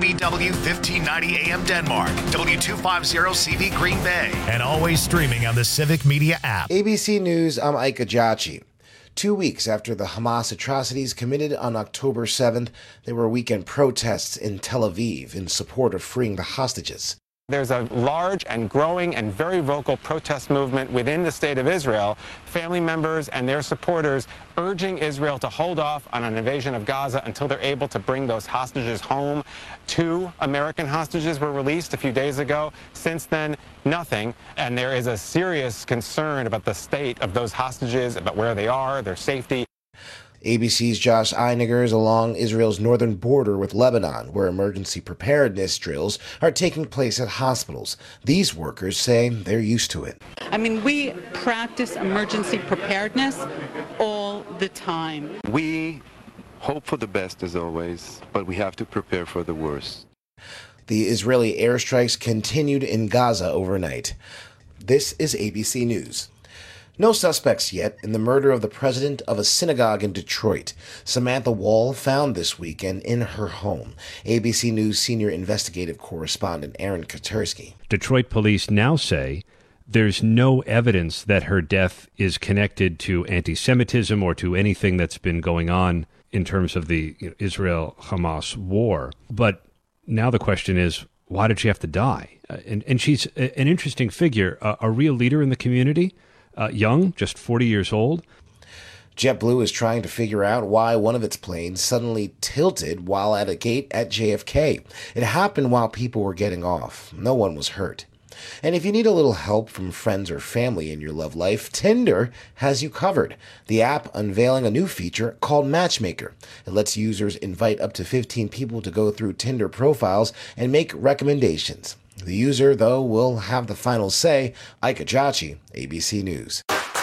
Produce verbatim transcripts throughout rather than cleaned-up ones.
B W fifteen ninety A M Denmark, W two fifty C V Green Bay, and always streaming on the Civic Media app. A B C News, I'm Ike Ajachi. Two weeks after the Hamas atrocities committed on October seventh, there were weekend protests in Tel Aviv in support of freeing the hostages. There's a large and growing and very vocal protest movement within the state of Israel, family members and their supporters urging Israel to hold off on an invasion of Gaza until they're able to bring those hostages home. Two American hostages were released a few days ago. Since then, nothing. And there is a serious concern about the state of those hostages, about where they are, their safety. A B C's Josh Einiger is along Israel's northern border with Lebanon, where emergency preparedness drills are taking place at hospitals. These workers say they're used to it. I mean, we practice emergency preparedness all the time. We hope for the best as always, but we have to prepare for the worst. The Israeli airstrikes continued in Gaza overnight. This is A B C News. No suspects yet in the murder of the president of a synagogue in Detroit. Samantha Wall found this weekend in her home. A B C News senior investigative correspondent Aaron Katersky. Detroit police now say there's no evidence that her death is connected to anti-Semitism or to anything that's been going on in terms of the you know, Israel-Hamas war. But now the question is, why did she have to die? Uh, and, and she's a, an interesting figure, a, a real leader in the community. Uh, young, just forty years old. JetBlue is trying to figure out why one of its planes suddenly tilted while at a gate at J F K. It happened while people were getting off. No one was hurt. And if you need a little help from friends or family in your love life, Tinder has you covered. The app unveiling a new feature called Matchmaker. It lets users invite up to fifteen people to go through Tinder profiles and make recommendations. The user, though, will have the final say. Ike Ajachi, A B C News.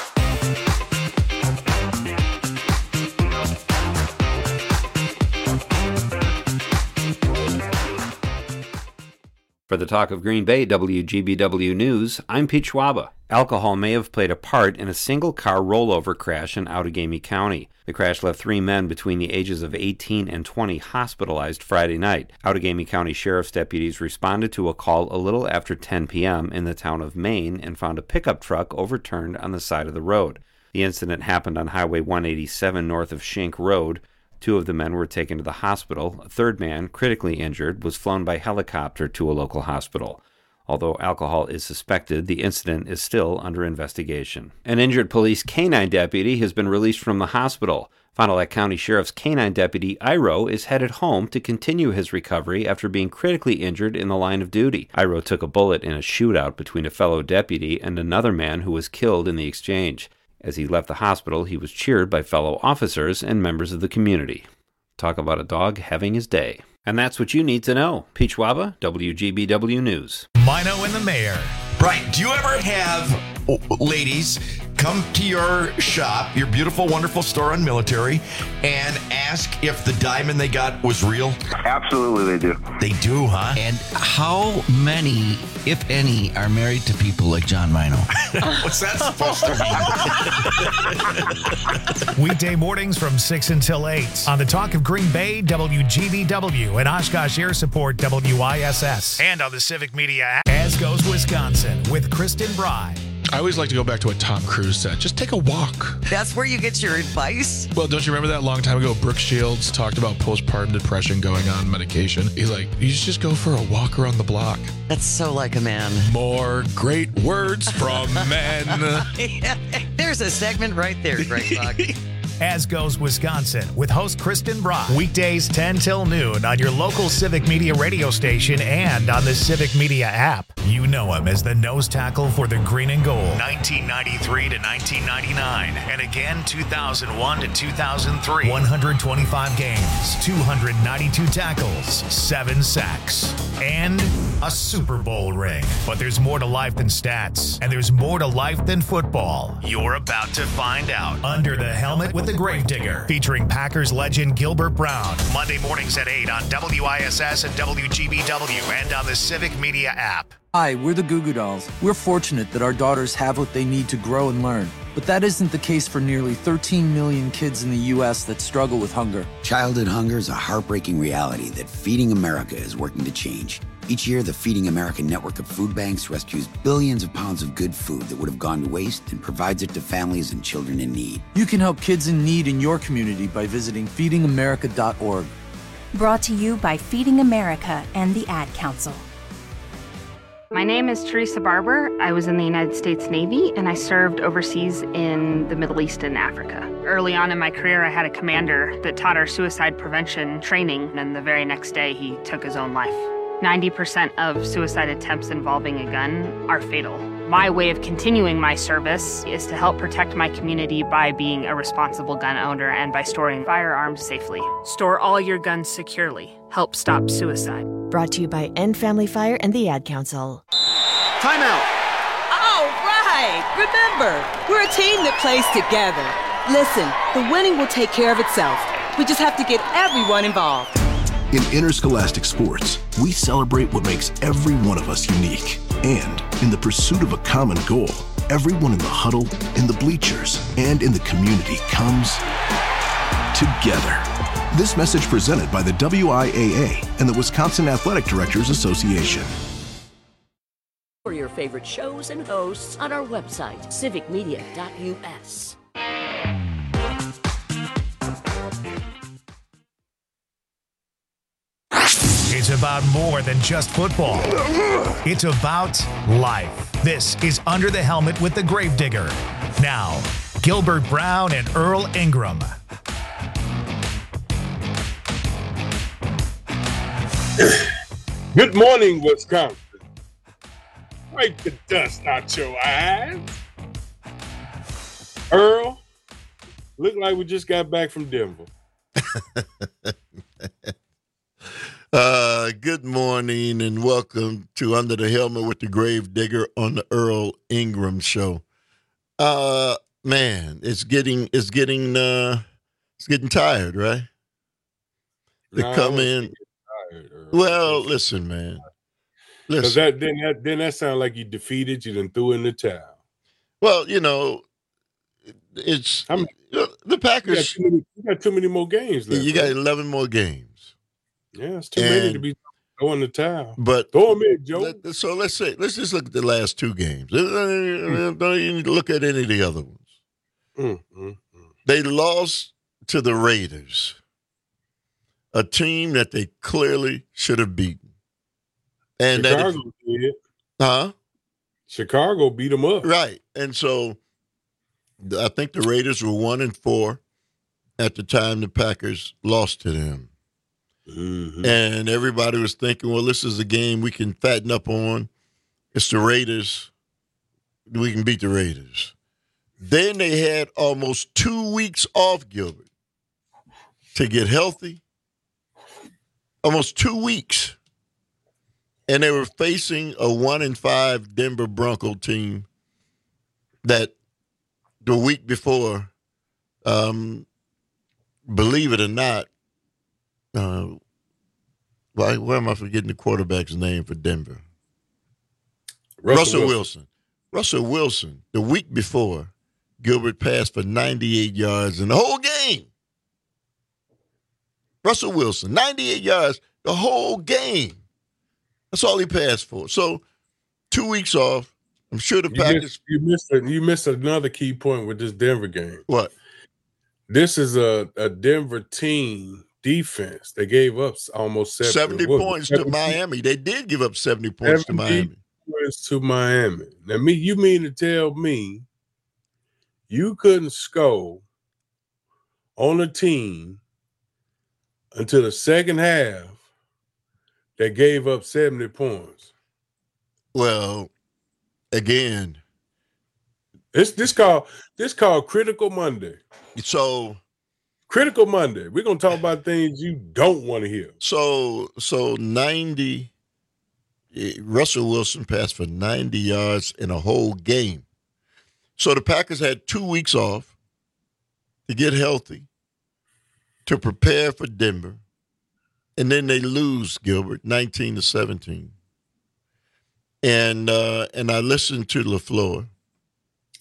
For the Talk of Green Bay, W G B W News, I'm Pete Schwaba. Alcohol may have played a part in a single-car rollover crash in Outagamie County. The crash left three men between the ages of eighteen and twenty hospitalized Friday night. Outagamie County Sheriff's deputies responded to a call a little after ten p.m. in the town of Maine and found a pickup truck overturned on the side of the road. The incident happened on Highway one eighty-seven north of Schenck Road. Two of the men were taken to the hospital. A third man, critically injured, was flown by helicopter to a local hospital. Although alcohol is suspected, the incident is still under investigation. An injured police canine deputy has been released from the hospital. Fond du Lac County Sheriff's canine deputy, Iro, is headed home to continue his recovery after being critically injured in the line of duty. Iro took a bullet in a shootout between a fellow deputy and another man who was killed in the exchange. As he left the hospital, he was cheered by fellow officers and members of the community. Talk about a dog having his day. And that's what you need to know. Pete Schwaba, W G B W News. Mino and the Mayor. Right. Do you ever have oh, ladies come to your shop, your beautiful, wonderful store on Military, and ask if the diamond they got was real? Absolutely, they do. They do, huh? And how many, if any, are married to people like John Mino? What's that supposed to mean? Weekday mornings from six until eight on the Talk of Green Bay, W G B W, and Oshkosh Air Support, W I S S. And on the Civic Media app, As Goes Wisconsin with Kristen Bry. I always like to go back to what Tom Cruise said. Just take a walk. That's where you get your advice? Well, don't you remember that long time ago, Brooke Shields talked about postpartum depression going on medication? He's like, you should just go for a walk around the block. That's so like a man. More great words from men. Yeah, there's a segment right there, Greg Buck. As Goes Wisconsin with host Kristen Bry. Weekdays ten till noon on your local Civic Media radio station and on the Civic Media app. You know him as the nose tackle for the green and gold. nineteen ninety-three to nineteen ninety-nine. And again, two thousand one to two thousand three. one hundred twenty-five games, two hundred ninety-two tackles, seven sacks, and a Super Bowl ring. But there's more to life than stats, and there's more to life than football. You're about to find out. Under the Helmet with the Gravedigger, featuring Packers legend Gilbert Brown. Monday mornings at eight on W I S S and W G B W and on the Civic Media app. Hi, we're the Goo Goo Dolls. We're fortunate that our daughters have what they need to grow and learn. But that isn't the case for nearly thirteen million kids in the U S that struggle with hunger. Childhood hunger is a heartbreaking reality that Feeding America is working to change. Each year, the Feeding America network of food banks rescues billions of pounds of good food that would have gone to waste and provides it to families and children in need. You can help kids in need in your community by visiting feeding america dot org. Brought to you by Feeding America and the Ad Council. My name is Teresa Barber. I was in the United States Navy, and I served overseas in the Middle East and Africa. Early on in my career, I had a commander that taught our suicide prevention training, and the very next day, he took his own life. ninety percent of suicide attempts involving a gun are fatal. My way of continuing my service is to help protect my community by being a responsible gun owner and by storing firearms safely. Store all your guns securely. Help stop suicide. Brought to you by End Family Fire and the Ad Council. Timeout. All right. Remember, we're a team that plays together. Listen, the winning will take care of itself. We just have to get everyone involved. In interscholastic sports, we celebrate what makes every one of us unique. And in the pursuit of a common goal, everyone in the huddle, in the bleachers, and in the community comes together. This message presented by the W I A A and the Wisconsin Athletic Directors Association. For your favorite shows and hosts on our website, civic media dot U S. It's about more than just football. It's about life. This is Under the Helmet with the Gravedigger. Now, Gilbert Brown and Earl Ingram. Good morning, Wisconsin. Wipe the dust out your eyes. Earl, look like we just got back from Denver. Uh, good morning and welcome to Under the Helmet with the Gravedigger on the Earl Ingram Show. Uh, man, it's getting it's getting uh, it's getting tired, right? To Nah, come I in. tired, Earl. Well, listen, man. Because Listen. that then that then that sounds like you defeated, you done threw in the towel. Well, you know, it's I'm, you know, the Packers. You got, too many, you got too many more games left. You got right? eleven more games. Yeah, it's too many And- to be throwing the towel. But Throw them in, Joe. let- so let's say let's just look at the last two games. Don't even look at any of the other ones. Mm, mm, mm. They lost to the Raiders, a team that they clearly should have beaten. And that if- Chicago did. huh? Chicago beat them up. Right. And so I think the Raiders were one and four at the time the Packers lost to them. Mm-hmm. And everybody was thinking, well, this is a game we can fatten up on. It's the Raiders. We can beat the Raiders. Then they had almost two weeks off, Gilbert, to get healthy. Almost two weeks. And they were facing a one and five Denver Bronco team that the week before, um, believe it or not, uh, why, why am I forgetting the quarterback's name for Denver? Russell, Russell Wilson. Wilson. Russell Wilson, the week before, Gilbert passed for ninety-eight yards in the whole game. Russell Wilson, ninety-eight yards the whole game. That's all he passed for. So, two weeks off. I'm sure the You Packers. missed, you missed a, you missed another key point with this Denver game. What? This is a, a Denver team defense. They gave up almost seventy, seventy what, points seventy, to Miami. They did give up seventy points to seventy Miami. points to Miami. Now, me, you mean to tell me you couldn't score on a team until the second half that gave up seventy points? Well, again, This this called this called Critical Monday. so Critical Monday. We're gonna talk about things you don't want to hear. so so ninety. eh, Russell Wilson passed for ninety yards in a whole game. So the Packers had two weeks off to get healthy, to prepare for Denver, and then they lose, Gilbert, nineteen to seventeen. And uh, and I listened to LaFleur.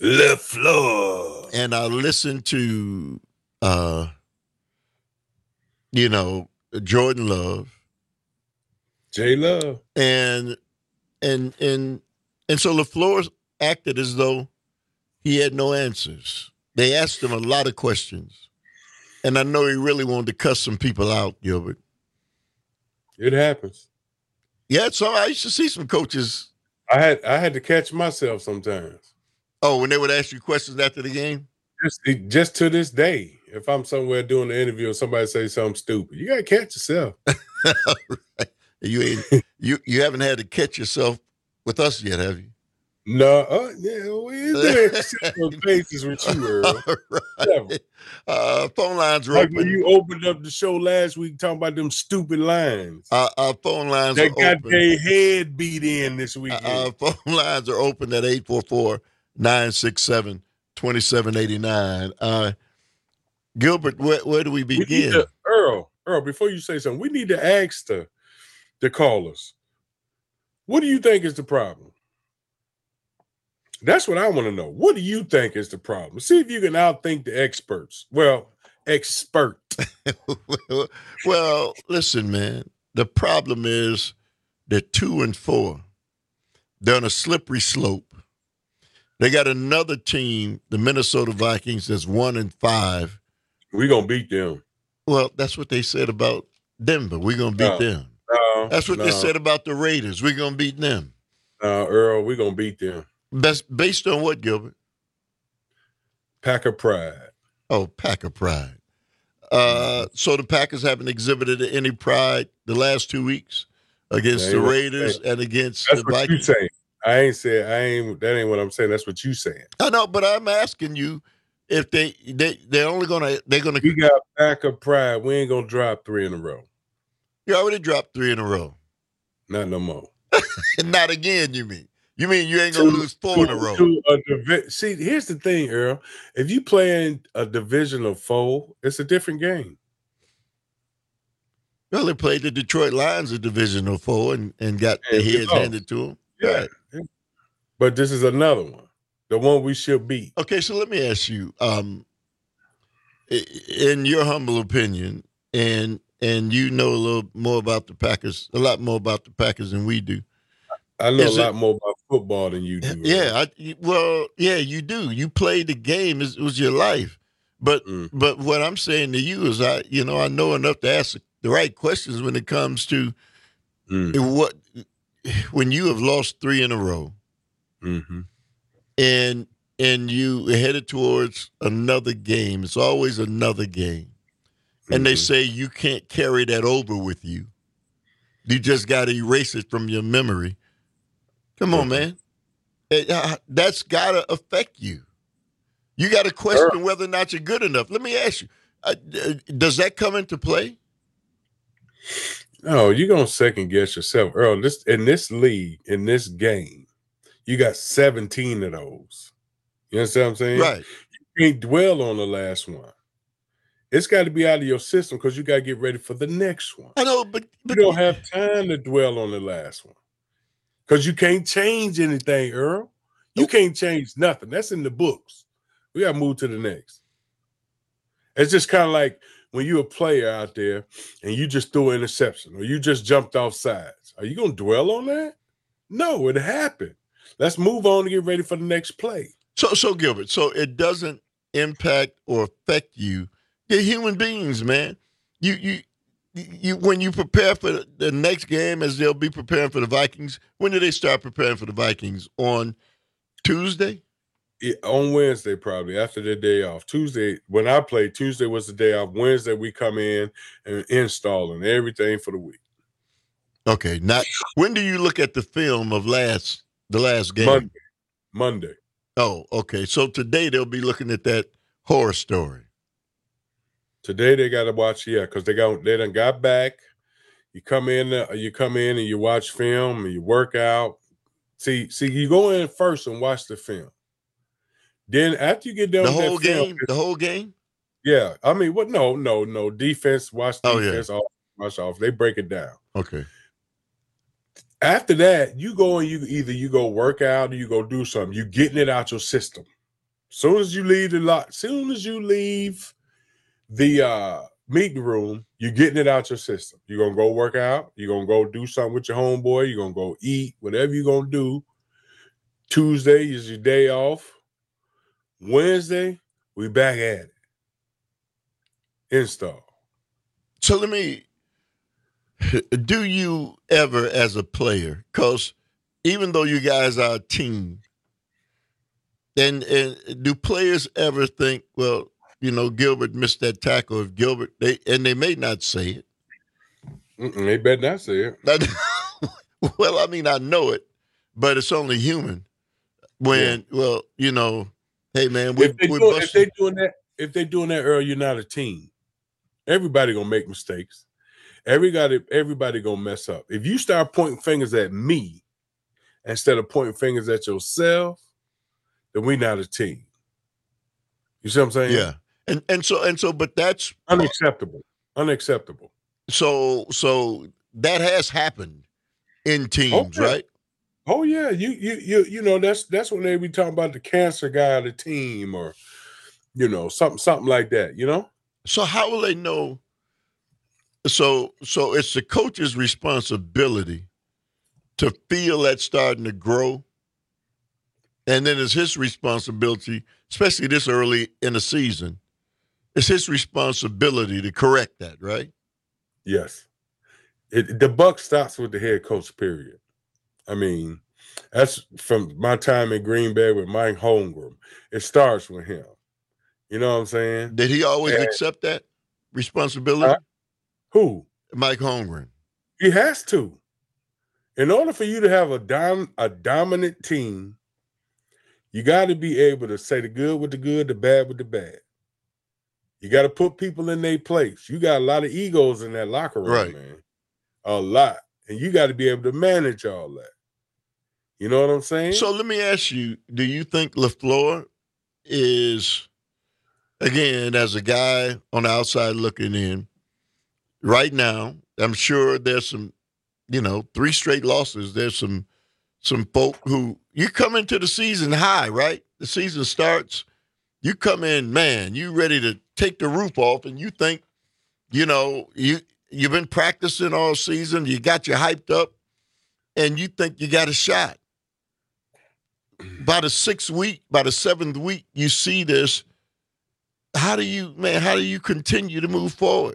LaFleur. And I listened to, uh, you know, Jordan Love. J Love. And, and, and, and so LaFleur acted as though he had no answers. They asked him a lot of questions. And I know he really wanted to cuss some people out, Gilbert. It happens. Yeah, so I used to see some coaches. I had I had to catch myself sometimes. Oh, when they would ask you questions after the game? Just, just to this day, if I'm somewhere doing the interview and somebody says something stupid, you gotta catch yourself. Right. You ain't you you haven't had to catch yourself with us yet, have you? No, uh, yeah, we doing faces with you, Earl. Right. Uh, phone lines are like open. when you opened up the show last week talking about them stupid lines. Uh, our phone lines they are got open. their head beat in this weekend. Uh, our phone lines are open at eight four four, nine six seven, two seven eight nine. Uh, Gilbert, where, where do we begin? We need to, Earl, Earl, before you say something, we need to ask the, the callers, what do you think is the problem? That's what I want to know. What do you think is the problem? See if you can outthink the experts. Well, expert. Well, listen, man. The problem is they're two and four. They're on a slippery slope. They got another team, the Minnesota Vikings, that's one and five. We're going to beat them. Well, that's what they said about Denver. We're going to beat No, them. No, That's what no, they said about the Raiders. We're going to beat them. No, Earl, we're going to beat them. Best, based on what, Gilbert? Packer pride. Oh, Packer pride. Uh, so the Packers haven't exhibited any pride the last two weeks against the Raiders and against That's the what Vikings. you saying. I ain't saying I ain't. That ain't what I'm saying. That's what you saying. I know, but I'm asking you if they they they're only gonna they're gonna. We got Packer pride. We ain't gonna drop three in a row. You already dropped three in a row. Not no more. Not again. You mean? You mean you ain't gonna To- lose four to- in a row? to a divi- See, here's the thing, Earl. If you play in a division of four, it's a different game. Well, they played the Detroit Lions a divisional four and, and got Yeah, their we heads know. handed to them. Yeah. But this is another one. The one we should beat. Okay, so let me ask you, um, i- in your humble opinion, and and you know a little more about the Packers, a lot more about the Packers than we do. I know Is a it- lot more about football than you do. Yeah, I, well, yeah, you do. You played the game; it was your life. But Mm. but what I'm saying to you is, I you know I know enough to ask the right questions when it comes to Mm. what when you have lost three in a row, Mm-hmm. and and you are headed towards another game. It's always another game, and they Mhm. say you can't carry that over with you. You just got to erase it from your memory. Come on, man. It, uh, that's got to affect you. You got to question whether or not you're good enough. Let me ask you, uh, uh, does that come into play? No, you're gonna second guess yourself, Earl. This in this league, in this game, you got seventeen of those. You understand what I'm saying? Right. You can't dwell on the last one. It's got to be out of your system because you got to get ready for the next one. I know, but, but you don't have time to dwell on the last one because you can't change anything, Earl. You can't change nothing. That's in the books. We got to move to the next. It's just kind of like when you're a player out there and you just threw an interception or you just jumped off sides. Are you going to dwell on that? No, it happened. Let's move on to get ready for the next play. So, so Gilbert, so it doesn't impact or affect you. You're human beings, man. You, you, you. When you prepare for the next game, as they'll be preparing for the Vikings. When do they start preparing for the Vikings? On Tuesday? Yeah, on Wednesday, probably after their day off. Tuesday, when I played, Tuesday was the day off. Wednesday, we come in and installing everything for the week. Okay. Not when do you look at the film of last the last game? Monday. Monday. Oh, okay. So today they'll be looking at that horror story. Today they got to watch, yeah, because they got they done got back. You come in, uh, you come in and you watch film and you work out. See, see, you go in first and watch the film. Then after you get done The with whole that film, game? The whole game? yeah. I mean, what? No, no, no. Defense, watch Oh, yeah. defense, off, watch off. They break it down. Okay. After that, you go and you either you go work out or you go do something. You getting it out your system. Soon as you leave the lot, soon as you leave the uh, meeting room, you're getting it out your system. You're going to go work out. You're going to go do something with your homeboy. You're going to go eat, whatever you're going to do. Tuesday is your day off. Wednesday, we back at it. Install. So let me, do you ever as a player, because even though you guys are a team, and, and do players ever think, well, you know, Gilbert missed that tackle. If Gilbert, they and they may not say it. Mm-mm, they better not say it. Well, I mean, I know it, but it's only human. When, yeah. well, you know, hey man, we, if they we do, if they doing that, if they doing that early, you're not a team. Everybody gonna make mistakes. Everybody, everybody gonna mess up. If you start pointing fingers at me instead of pointing fingers at yourself, then we not a team. You see what I'm saying? Yeah. And and so and so, but that's unacceptable. Unacceptable. So so that has happened in teams, okay. right? Oh yeah. You you you you know, that's that's when they be talking about the cancer guy of the team, or you know, something something like that, you know? So how will they know? So so it's the coach's responsibility to feel that starting to grow. And then it's his responsibility, especially this early in the season, it's his responsibility to correct that, right? Yes. It, the buck stops with the head coach, period. I mean, that's from my time in Green Bay with Mike Holmgren. It starts with him. You know what I'm saying? Did he always and, accept that responsibility? Uh, who? Mike Holmgren. He has to. In order for you to have a dom- a dominant team, you got to be able to say the good with the good, the bad with the bad. You got to put people in their place. You got a lot of egos in that locker room, right. man. A lot. And you got to be able to manage all that. You know what I'm saying? So let me ask you, do you think LaFleur is, again, as a guy on the outside looking in, right now, I'm sure there's some, you know, three straight losses. There's some some folk who, you come into the season high, right? The season starts, you come in, man, you ready to take the roof off, and you think, you know, you, you've been practicing all season, you got you hyped up, and you think you got a shot. By the sixth week, by the seventh week, you see this. How do you, man, how do you continue to move forward?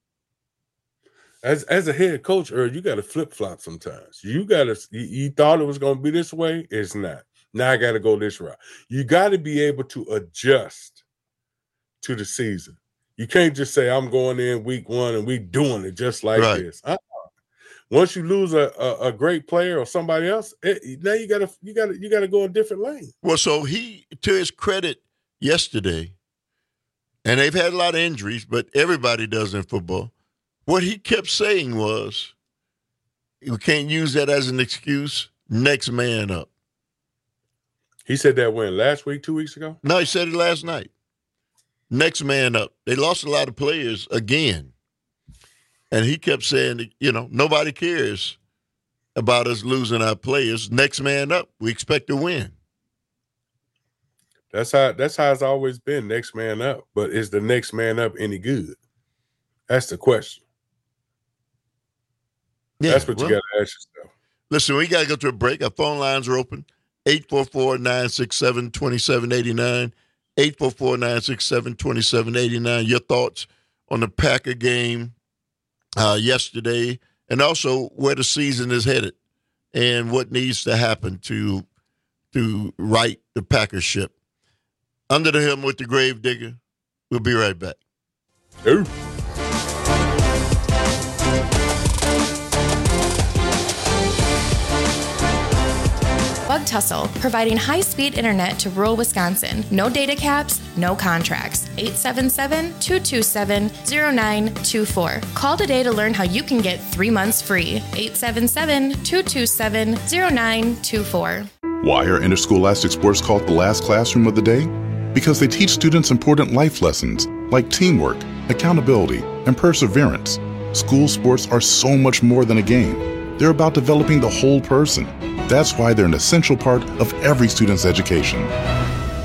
As as a head coach, Earl, you got to flip-flop sometimes. You got to, you, you thought it was going to be this way. It's not. Now I got to go this route. You got to be able to adjust to the season. You can't just say, I'm going in week one and we doing it just like right. this. Uh-uh. Once you lose a, a, a great player or somebody else, it, now you got to you got to you got to go a different lane. Well, so he, to his credit, yesterday, and they've had a lot of injuries, but everybody does in football. What he kept saying was, we can't use that as an excuse. Next man up. He said that when? Last week, two weeks ago? No, he said it last night. Next man up. They lost a lot of players again. And he kept saying, you know, nobody cares about us losing our players. Next man up. We expect to win. That's how that's how it's always been, next man up. But is the next man up any good? That's the question. Yeah, That's what well, you got to ask yourself. Listen, we got to go to a break. Our phone lines are open. eight four four, nine six seven, two seven eight nine. eight four four, nine six seven, two seven eight nine. Your thoughts on the Packer game uh, yesterday, and also where the season is headed and what needs to happen to, to right the Packer ship. Under the Helm with the Grave Digger. We'll be right back. Ooh. Bug Tussle, providing high-speed internet to rural Wisconsin. No data caps, no contracts. eight seven seven, two two seven, zero nine two four. Call today to learn how you can get three months free. eight seven seven, two two seven, zero nine two four. Why are interscholastic sports called the last classroom of the day? Because they teach students important life lessons like teamwork, accountability, and perseverance. School sports are so much more than a game. They're about developing the whole person. That's why they're an essential part of every student's education.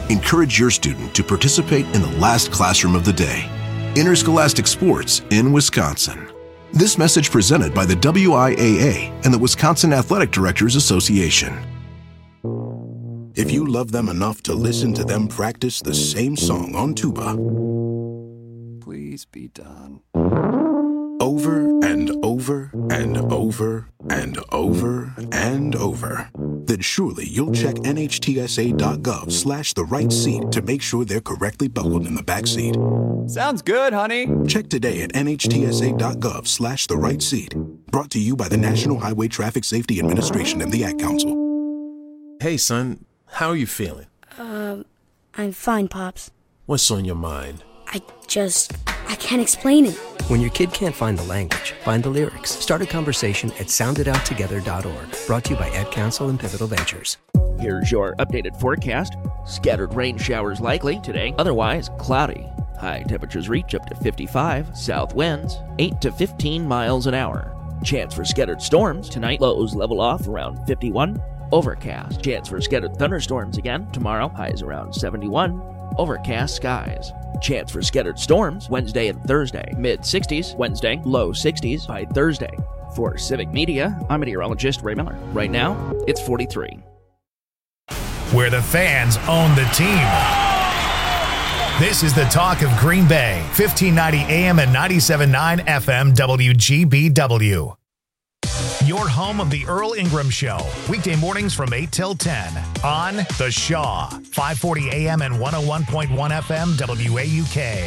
Encourage your student to participate in the last classroom of the day. Interscholastic Sports in Wisconsin. This message presented by the W I A A and the Wisconsin Athletic Directors Association. If you love them enough to listen to them practice the same song on tuba, please be done. Over and over and over and over and over, then surely you'll check N H T S A dot gov slash the right seat to make sure they're correctly buckled in the back seat. Sounds good, honey. Check today at N H T S A dot gov slash the right seat. Brought to you by the National Highway Traffic Safety Administration and the Ad Council. Hey, son, how are you feeling? Um, I'm fine, Pops. What's on your mind? I just, I can't explain it. When your kid can't find the language, find the lyrics. Start a conversation at sound it out together dot org. Brought to you by Ad Council and Pivotal Ventures. Here's your updated forecast. Scattered rain showers likely today, otherwise cloudy. High temperatures reach up to fifty-five, south winds eight to fifteen miles an hour. Chance for scattered storms tonight, lows level off around fifty-one. Overcast, chance for scattered thunderstorms again tomorrow, highs around seventy-one. Overcast skies. Chance for scattered storms Wednesday and Thursday, mid sixties Wednesday, low sixties by Thursday. For Civic Media, I'm meteorologist Ray Miller. Right now, it's forty-three. Where the fans own the team. This is the talk of Green Bay, fifteen ninety A M and ninety-seven point nine F M W G B W. Your home of the Earl Ingram Show, weekday mornings from eight till ten on The Shaw, five forty A M and one oh one point one F M W A U K.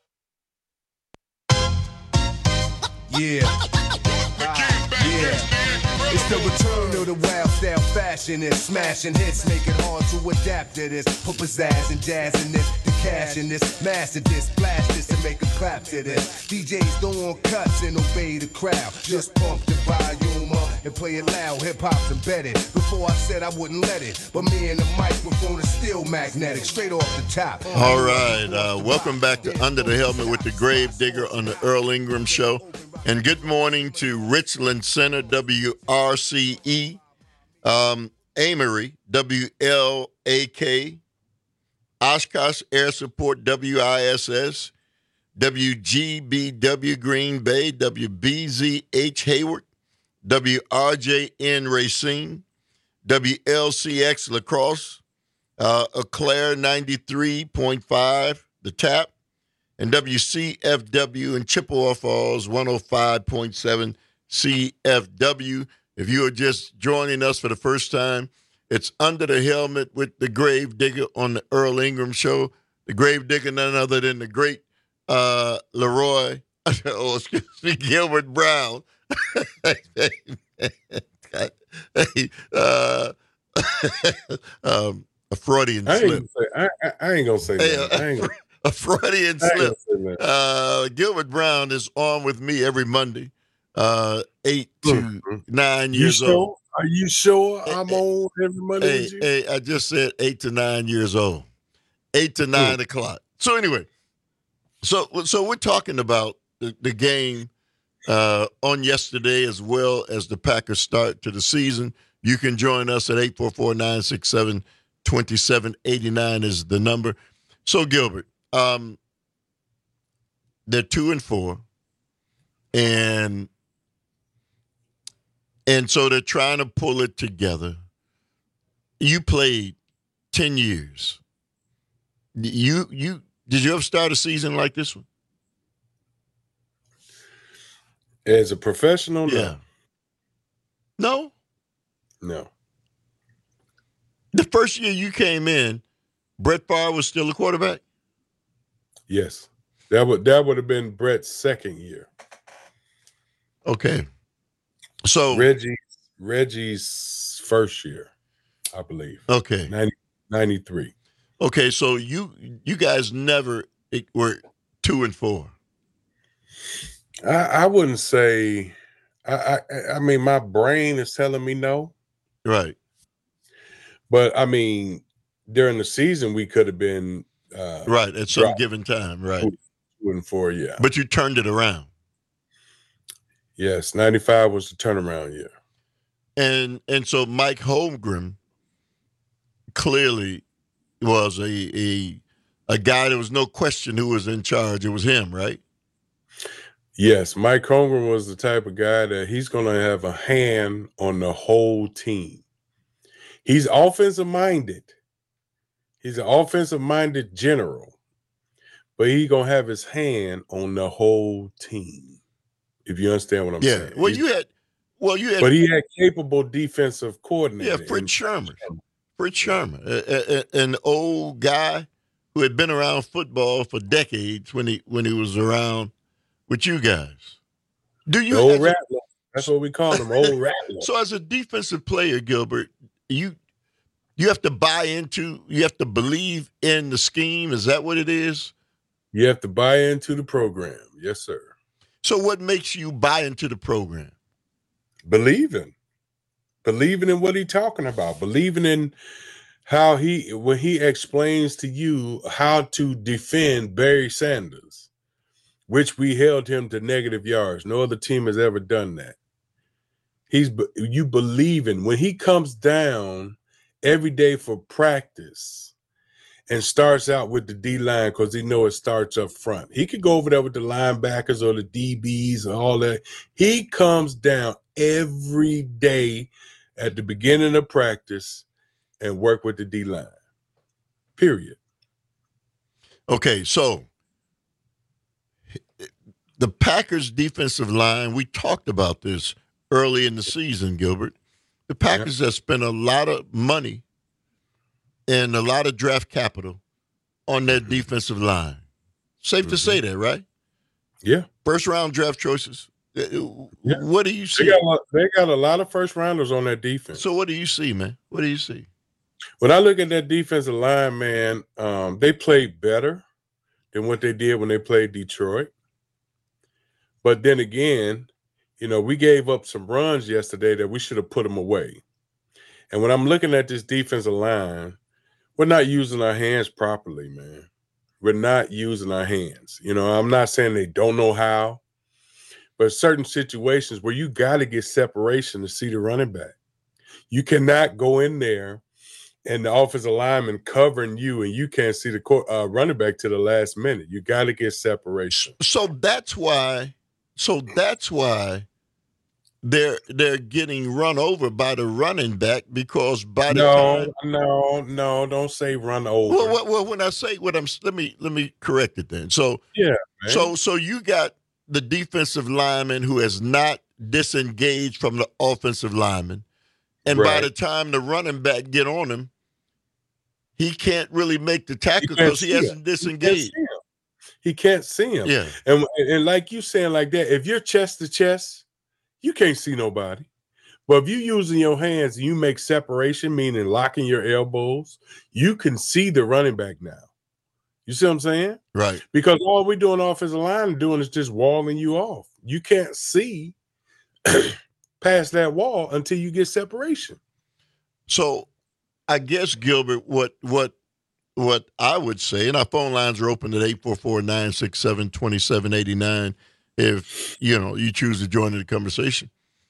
Yeah. Yeah. It's the return of the wild style fashion. It's smashing hits, make it hard to adapt to this. Put pizzazz and jazz in this, the cash in this, master this, blast this, and make a clap to this. D Js throw on cuts and obey the crowd. Just pump the volume up and play it loud. Hip hop's embedded. Before I said I wouldn't let it, but me and the microphone is still magnetic, straight off the top. All right, uh, welcome back to Under the Helmet with the Grave Digger on the Earl Ingram Show. And good morning to Richland Center, W R C E, um, Amory, W L A K, Oshkosh Air Support, W I S S, W G B W Green Bay, W B Z H Hayward, W R J N Racine, W L C X La Crosse, uh, Eau Claire ninety-three point five, The Tap, and W C F W in Chippewa Falls, one oh five point seven C F W. If you are just joining us for the first time, it's Under the Helmet with the Grave Digger on the Earl Ingram Show. The Grave Digger, none other than the great uh, Leroy, oh, excuse me, Gilbert Brown. uh, um, a Freudian I slip. ain't, say, I, I, I ain't gonna say Hey, that. uh, I ain't gonna, A Freudian I ain't slip. gonna say that. Uh, Gilbert Brown is on with me every Monday, uh, eight to Mhm. nine You years sure? old. Are you sure I'm on every Monday Hey, with you? hey, I just said eight to nine years old, eight to nine o'clock. So anyway, so so we're talking about the, the game uh, on yesterday as well as the Packers' start to the season. You can join us at eight four four, nine six seven, two seven eight nine is the number. So Gilbert, um, they're two and four, and and so they're trying to pull it together. You played ten years. You you did you ever start a season like this one? As a professional, no. Yeah. No? No. The first year you came in, Brett Favre was still a quarterback? Yes. That would that would have been Brett's second year. Okay. So Reggie Reggie's first year, I believe. Okay. ninety, ninety-three. Okay, so you you guys never were two and four. I, I wouldn't say I, I I mean my brain is telling me no. Right. But I mean, during the season we could have been uh Right, at some dropped given time, right. Two, two and four, yeah. But you turned it around. Yes, ninety-five was the turnaround year. And and so Mike Holmgren clearly was a a a guy there was no question who was in charge. It was him, right? Yes, Mike Holmgren was the type of guy that he's going to have a hand on the whole team. He's offensive minded. He's an offensive minded general, but he's going to have his hand on the whole team. If you understand what I'm yeah. saying. Well, he's, you had, well, you had, but he had capable defensive coordinators. Yeah, Fritz Sherman. Fritz Sherman, a, a, an old guy who had been around football for decades when he when he was around with you guys. Do you? The old rattler. That's what we call him, old rattler. So, as a defensive player, Gilbert, you you have to buy into, you have to believe in the scheme. Is that what it is? You have to buy into the program. Yes, sir. So, what makes you buy into the program? Believing. Believing in what he's talking about, believing in how he, when he explains to you how to defend Barry Sanders, which we held him to negative yards. No other team has ever done that. He's, you believe in when he comes down every day for practice and starts out with the D-line because he know it starts up front. He could go over there with the linebackers or the D Bs and all that. He comes down every day at the beginning of practice and work with the D-line, period. Okay, so the Packers' defensive line, we talked about this early in the season, Gilbert. The Packers yeah. have spent a lot of money and a lot of draft capital on their mm-hmm. defensive line. Safe mm-hmm. to say that, right? Yeah. First-round draft choices. Yeah. What do you see? They got, a, they got a lot of first rounders on that defense. So what do you see, man? What do you see? When I look at that defensive line, man, um, they played better than what they did when they played Detroit. But then again, you know, we gave up some runs yesterday that we should have put them away. And when I'm looking at this defensive line, we're not using our hands properly, man. We're not using our hands. You know, I'm not saying they don't know how. But certain situations where you got to get separation to see the running back. You cannot go in there and the offensive lineman covering you and you can't see the uh, running back to the last minute. You got to get separation. So that's why. So that's why they're they're getting run over by the running back because by the no, time. No, no, don't say run over. Well, well, well, when I say what I'm, let me let me correct it then. So yeah, man. so so you got the defensive lineman who has not disengaged from the offensive lineman. And right. by the time the running back get on him, he can't really make the tackle because he, he hasn't him. disengaged. He can't see him. Yeah. And, and like you saying like that, if you're chest to chest, you can't see nobody. But if you're using your hands and you make separation, meaning locking your elbows, you can see the running back now. You see what I'm saying? Right. Because all we're doing offensive line doing is just walling you off. You can't see past that wall until you get separation. So I guess, Gilbert, what what what I would say, and our phone lines are open at eight four four, nine six seven, two seven eight nine if, you know, you choose to join in the conversation.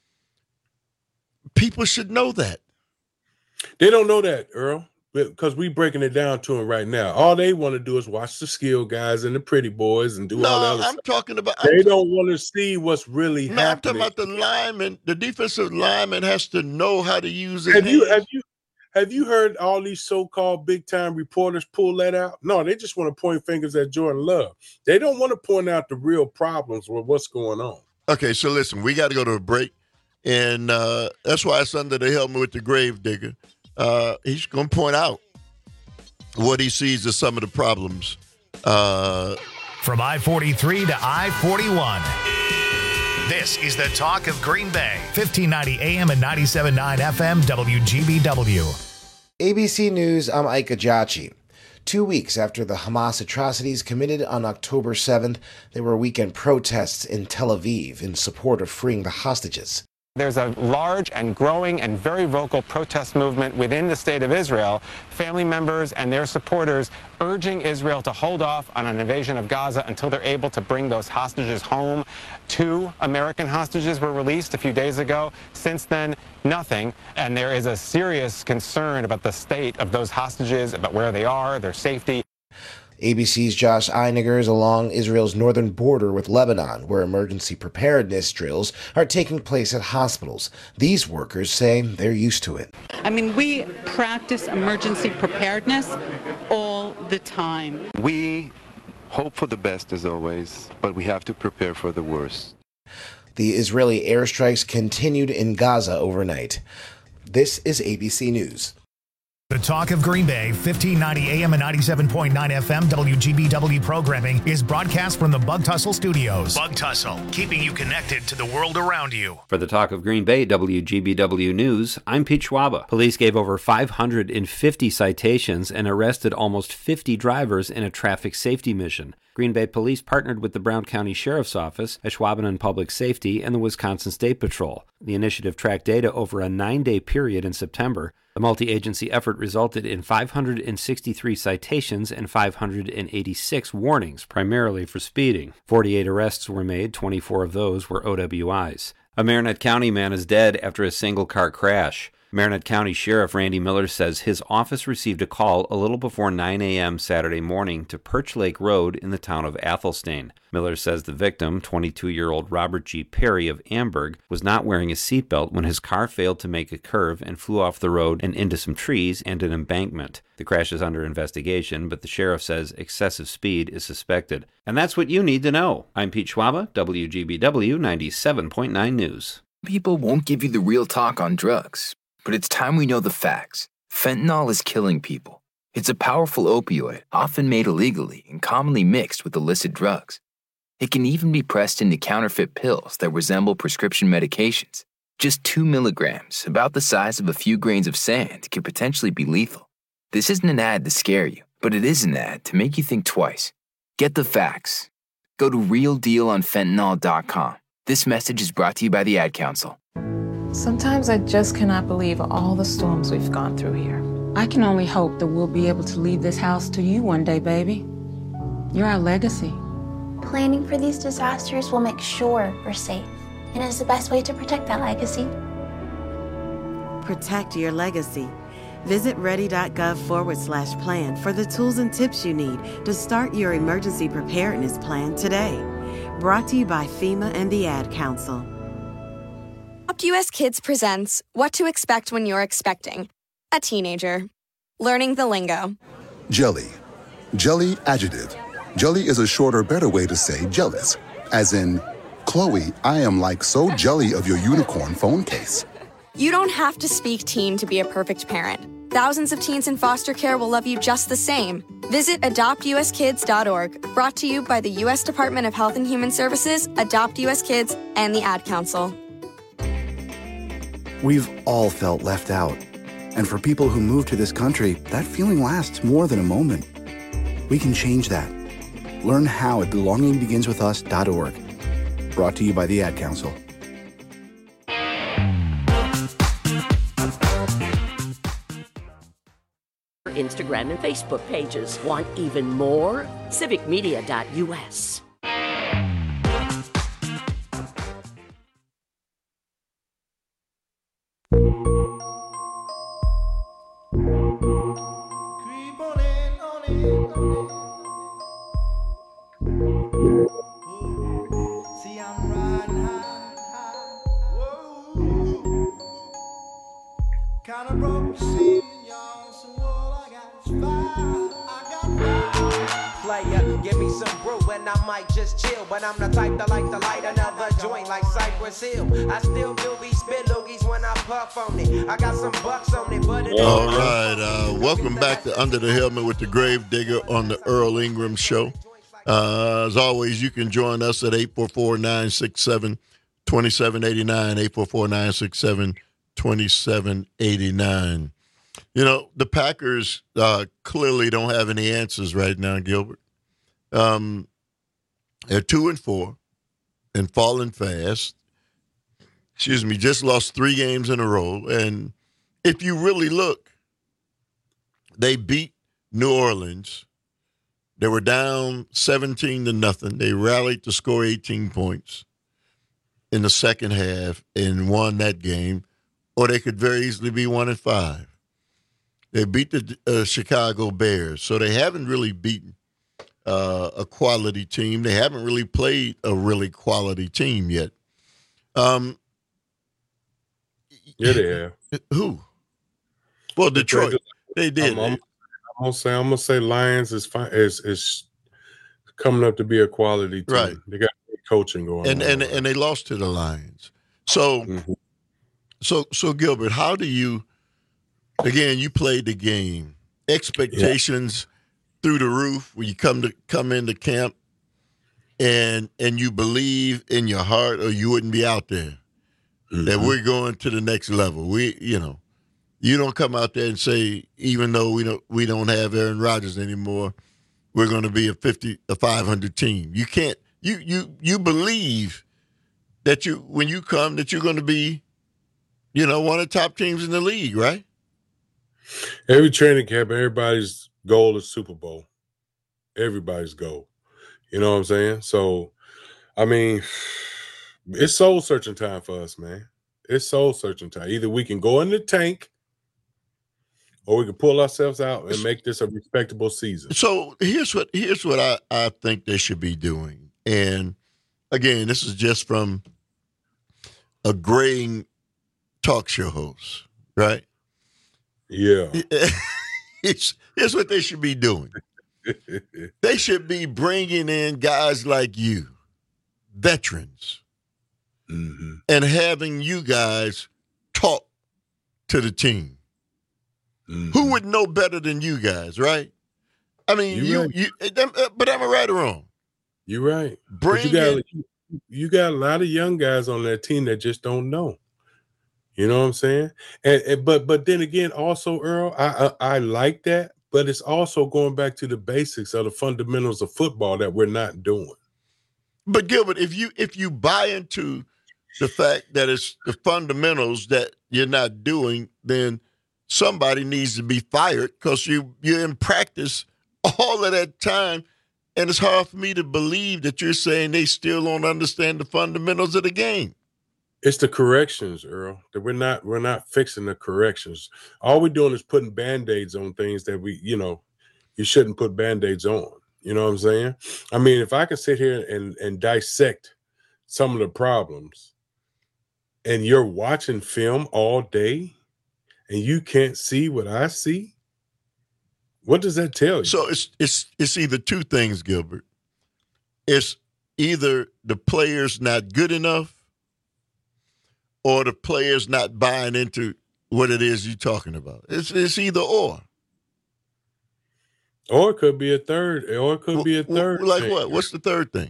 People should know that. They don't know that, Earl. Because we breaking it down to them right now. All they want to do is watch the skill guys and the pretty boys and do no, all that other I'm stuff. talking about. They I'm don't want to see what's really no, happening. I'm talking about the lineman. The defensive lineman has to know how to use his have hands. you have you have you heard all these so-called big-time reporters pull that out? No, they just want to point fingers at Jordan Love. They don't want to point out the real problems with what's going on. Okay, so listen, we got to go to a break, and uh, that's why it's under the helmet with the grave digger. Uh, he's going to point out what he sees as some of the problems. Uh, From I forty-three to I forty-one, this is the talk of Green Bay. fifteen ninety A M and ninety-seven point nine F M W G B W. A B C News, I'm Ike Ajachi. Two weeks after the Hamas atrocities committed on October seventh, there were weekend protests in Tel Aviv in support of freeing the hostages. There's a large and growing and very vocal protest movement within the state of Israel, family members and their supporters urging Israel to hold off on an invasion of Gaza until they're able to bring those hostages home. Two American hostages were released a few days ago. Since then, nothing. And there is a serious concern about the state of those hostages, about where they are, their safety. A B C's Josh Einiger is along Israel's northern border with Lebanon, where emergency preparedness drills are taking place at hospitals. These workers say they're used to it. I mean, we practice emergency preparedness all the time. We hope for the best as always, but we have to prepare for the worst. The Israeli airstrikes continued in Gaza overnight. This is A B C News. The Talk of Green Bay, fifteen ninety A M and ninety-seven point nine F M W G B W programming is broadcast from the Bug Tussle Studios. Bug Tussle, keeping you connected to the world around you. For the Talk of Green Bay, W G B W News, I'm Pete Schwaba. Police gave over five hundred fifty citations and arrested almost fifty drivers in a traffic safety mission. Green Bay Police partnered with the Brown County Sheriff's Office, Ashwaubenon Public Safety, and the Wisconsin State Patrol. The initiative tracked data over a nine-day period in September. The multi-agency effort resulted in five hundred sixty-three citations and five hundred eighty-six warnings, primarily for speeding. forty-eight arrests were made, twenty-four of those were O W Is. A Marinette County man is dead after a single-car crash. Marinette County Sheriff Randy Miller says his office received a call a little before nine A M Saturday morning to Perch Lake Road in the town of Athelstane. Miller says the victim, twenty-two-year-old Robert G. Perry of Amberg, was not wearing a seatbelt when his car failed to make a curve and flew off the road and into some trees and an embankment. The crash is under investigation, but the sheriff says excessive speed is suspected. And that's what you need to know. I'm Pete Schwaba, W G B W ninety-seven point nine News. People won't give you the real talk on drugs. But it's time we know the facts. Fentanyl is killing people. It's a powerful opioid, often made illegally and commonly mixed with illicit drugs. It can even be pressed into counterfeit pills that resemble prescription medications. Just two milligrams, about the size of a few grains of sand, could potentially be lethal. This isn't an ad to scare you, but it is an ad to make you think twice. Get the facts. Go to real deal on fentanyl dot com. This message is brought to you by the Ad Council. Sometimes I just cannot believe all the storms we've gone through here. I can only hope that we'll be able to leave this house to you one day, baby. You're our legacy. Planning for these disasters will make sure we're safe, and is the best way to protect that legacy. Protect your legacy. Visit ready.gov forward slash plan for the tools and tips you need to start your emergency preparedness plan today. Brought to you by FEMA and the Ad Council. Adopt U S Kids presents What to Expect When You're Expecting a Teenager. Learning the lingo. Jelly. Jelly adjective. Jelly is a shorter, better way to say jealous. As in, Chloe, I am like so jelly of your unicorn phone case. You don't have to speak teen to be a perfect parent. Thousands of teens in foster care will love you just the same. Visit adopt u s kids dot org. Brought to you by the U S Department of Health and Human Services, Adopt U S Kids, and the Ad Council. We've all felt left out. And for people who move to this country, that feeling lasts more than a moment. We can change that. Learn how at belonging begins with us dot org. Brought to you by the Ad Council. Instagram and Facebook pages. Want even more? civic media dot u s. Player, give me some brew and I might just chill. But I'm the type that like to light another joint like Cypress Hill. I still do be spit loogies when I puff on it. I got some bucks on it, but it All right, uh, welcome back to Under the Helmet with the Grave Digger on the Earl Ingram Show. Uh, as always, you can join us at eight four four, nine six seven, two seven eight nine, eight four four, nine six seven, two seven eight nine. You know, the Packers uh, clearly don't have any answers right now, Gilbert. Um, they're two and four and falling fast. excuse me, just lost three games in a row. And if you really look, they beat New Orleans. They were down seventeen to nothing. They rallied to score eighteen points in the second half and won that game. Or they could very easily be one and five. They beat the uh, Chicago Bears, so they haven't really beaten uh, a quality team. They haven't really played a really quality team yet. Um, yeah, they have. Who? Well, Detroit. They did. I'm, I'm, I'm gonna say. I'm gonna say Lions is fine. Is is coming up to be a quality team. Right. They got coaching going and on. and and they lost to the Lions. So, mm-hmm. so so Gilbert, how do you? Again, you played the game. Expectations yeah. through the roof when you come to come into camp, and and you believe in your heart, or you wouldn't be out there. Mm-hmm. That we're going to the next level. We, you know, you don't come out there and say, even though we don't we don't have Aaron Rodgers anymore, we're going to be a fifty, a five hundred team. You can't. You you you believe that you when you come that you're going to be, you know, one of the top teams in the league, right? Every training camp, everybody's goal is Super Bowl. Everybody's goal. You know what I'm saying? So, I mean, it's soul searching time for us, man. It's soul searching time. Either we can go in the tank or we can pull ourselves out and make this a respectable season. So here's what here's what I, I think they should be doing. And again, this is just from a graying talk show host, right? Yeah. It's, here's what they should be doing. They should be bringing in guys like you, veterans, mm-hmm. and having you guys talk to the team. Mm-hmm. Who would know better than you guys, right? I mean, you, right. you, but am I right or wrong? You're right. Bring you got in, you, you got a lot of young guys on that team that just don't know. You know what I'm saying? And, and but but then again, also Earl, I, I I like that, but it's also going back to the basics of the fundamentals of football that we're not doing. But Gilbert, if you if you buy into the fact that it's the fundamentals that you're not doing, then somebody needs to be fired because you you're in practice all of that time, and it's hard for me to believe that you're saying they still don't understand the fundamentals of the game. It's the corrections, Earl. That we're not we're not fixing the corrections. All we're doing is putting Band-Aids on things that we, you know, you shouldn't put Band-Aids on. You know what I'm saying? I mean, if I can sit here and, and dissect some of the problems and you're watching film all day and you can't see what I see, what does that tell you? So it's it's it's either two things, Gilbert. It's either the player's not good enough or the players not buying into what it is you're talking about. It's it's either or. Or it could be a third. Or it could well, be a third. Like thing. what? What's the third thing?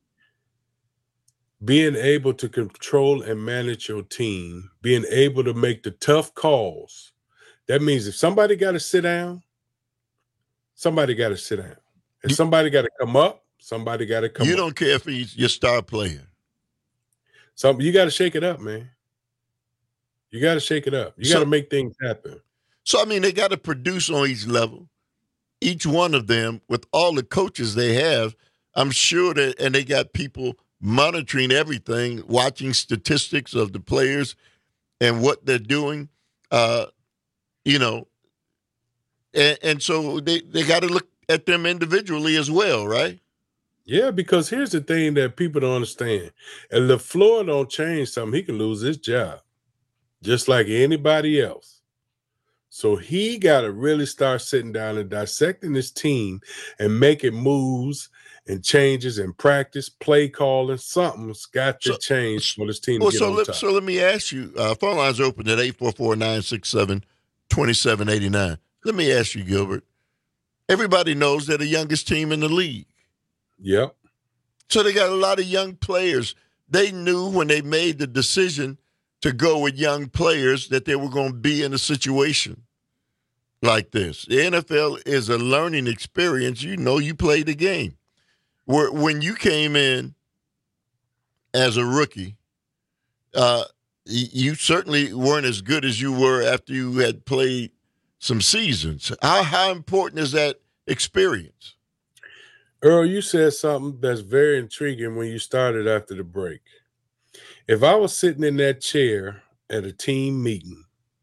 Being able to control and manage your team. Being able to make the tough calls. That means if somebody got to sit down, somebody got to sit down. If somebody got to come up, somebody got to come you up. You don't care if he's your star player. So you got to shake it up, man. You got to shake it up. You so, got to make things happen. So, I mean, they got to produce on each level, each one of them, with all the coaches they have. I'm sure that, and they got people monitoring everything, watching statistics of the players and what they're doing, uh, you know. And, and so they, they got to look at them individually as well, right? Yeah, because here's the thing that people don't understand. If LaFleur don't change something, he can lose his job. Just like anybody else. So he got to really start sitting down and dissecting his team and making moves and changes in practice, play calling. Something's got to so, change for this team well, to get so on let, top. So let me ask you, uh, phone lines open at eight four four, nine six seven, two seven eight nine. Let me ask you, Gilbert. Everybody knows they're the youngest team in the league. Yep. So they got a lot of young players. They knew when they made the decision to go with young players that they were going to be in a situation like this. The N F L is a learning experience. You know, you played the game. Where when you came in as a rookie, uh, you certainly weren't as good as you were after you had played some seasons. How how important is that experience? Earl, you said something that's very intriguing when you started after the break. If I was sitting in that chair at a team meeting,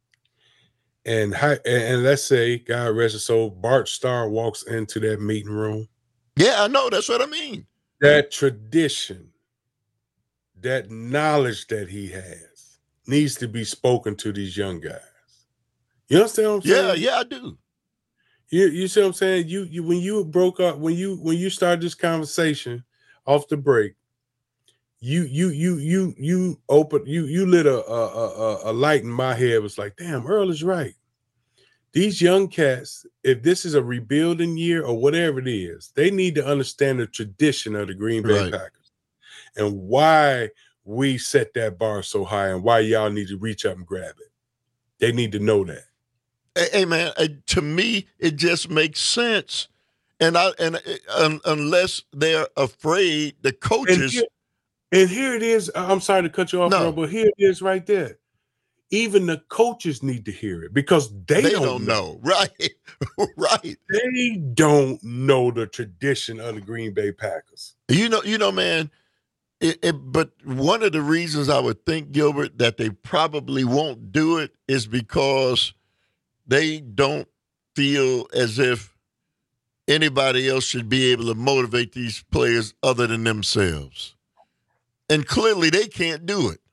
and hi, and let's say, God rest his soul, Bart Starr walks into that meeting room. Yeah, I know. That's what I mean. That tradition, that knowledge that he has needs to be spoken to these young guys. You understand what I'm saying? Yeah, yeah, I do. You you see what I'm saying? You you when you broke up, when you when you started this conversation off the break, you you you you you opened you you lit a a, a, a light in my head. It was like, damn, Earl is right. These young cats, if this is a rebuilding year or whatever it is, they need to understand the tradition of the Green Bay Right. Packers and why we set that bar so high and why y'all need to reach up and grab it. They need to know that. Hey, hey, man, uh, to me, it just makes sense. And I and uh, un, unless they're afraid, the And coaches. here, and here it is. I'm sorry to cut you off, No. Earl, but here it is right there. Even the coaches need to hear it because they, They don't, don't know. know. Right. Right. They don't know the tradition of the Green Bay Packers. You know, you know, man. It, it, but one of the reasons I would think, Gilbert, that they probably won't do it is because they don't feel as if anybody else should be able to motivate these players other than themselves. And clearly they can't do it.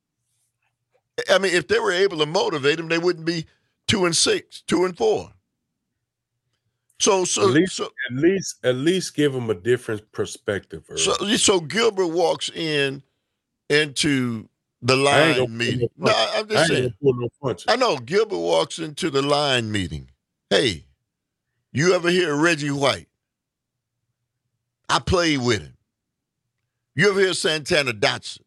I mean, if they were able to motivate them, they wouldn't be two and six, two and four. So, so, at least, so, at least, at least give them a different perspective. Earl. so, so Gilbert walks in into the I ain't line gonna meeting. pull No, no I'm punches. just I ain't saying. gonna pull no punches. I know Gilbert walks into the line meeting. Hey, you ever hear of Reggie White? I played with him. You ever hear of Santana Dotson?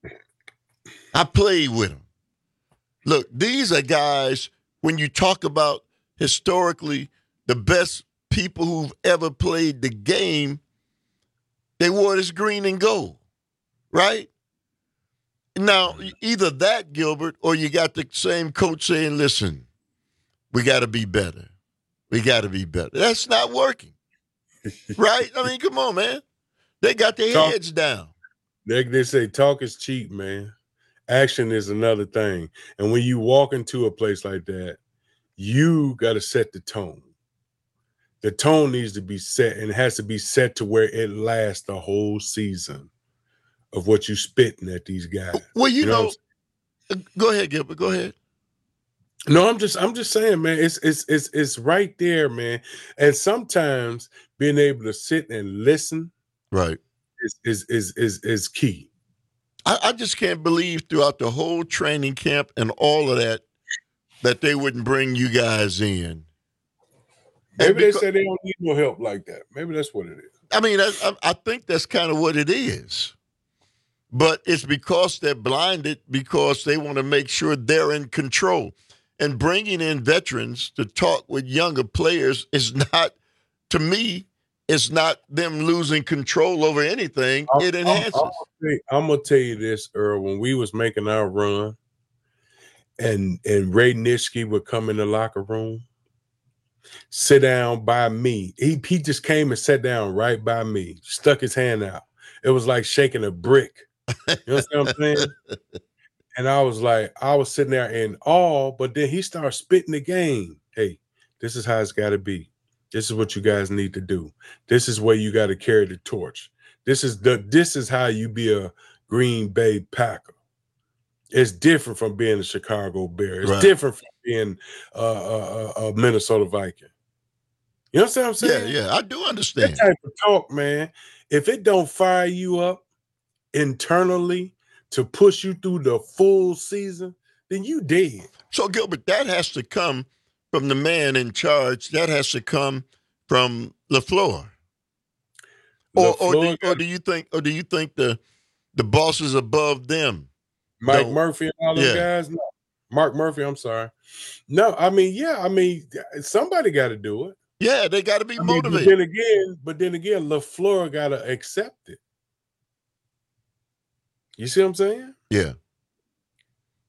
I played with him. Look, these are guys, when you talk about historically the best people who've ever played the game, they wore this green and gold, right? Now, either that, Gilbert, or you got the same coach saying, listen, we got to be better. We got to be better. That's not working, right? I mean, come on, man. They got their Talk- heads down. They, they say talk is cheap, man. Action is another thing. And when you walk into a place like that, you got to set the tone. The tone needs to be set, and it has to be set to where it lasts the whole season of what you spitting at these guys. Well, you, You know know, what I'm go ahead, Gilbert. Go ahead. No, I'm just I'm just saying, man, it's it's it's it's right there, man. And sometimes being able to sit and listen Right. is is is is, is key. I, I just can't believe throughout the whole training camp and all of that, that they wouldn't bring you guys in. Maybe And they becau- say they don't need no help like that. Maybe that's what it is. I mean, I, I I think that's kind of what it is. But it's because they're blinded because they want to make sure they're in control. And bringing in veterans to talk with younger players is not, to me, it's not them losing control over anything. It enhances. I'm, I'm, gonna tell- I'm gonna tell you this, Earl. When we was making our run, and and Ray Nitschke would come in the locker room, sit down by me. He he just came and sat down right by me, stuck his hand out. It was like shaking a brick. You know what I'm saying? And I was like, I was sitting there in awe, but then he started spitting the game. Hey, this is how it's got to be. This is what you guys need to do. This is where you got to carry the torch. This is the this is how you be a Green Bay Packer. It's different from being a Chicago Bear. It's Right. different from being a, a, a Minnesota Viking. You know what I'm saying? Yeah, yeah, I do understand. That type of talk, man, if it don't fire you up internally to push you through the full season, then you dead. So, Gilbert, that has to come from the man in charge. That has to come from LaFleur. Or, or, do, LaFleur or do you think? Or do you think the the bosses above them? Mike don't- Murphy and all those Yeah. guys? No. Mark Murphy, I'm sorry. No, I mean, yeah, I mean, somebody got to do it. Yeah, they got to be I mean, but motivated. then again, but then again, LaFleur got to accept it. You see what I'm saying? Yeah.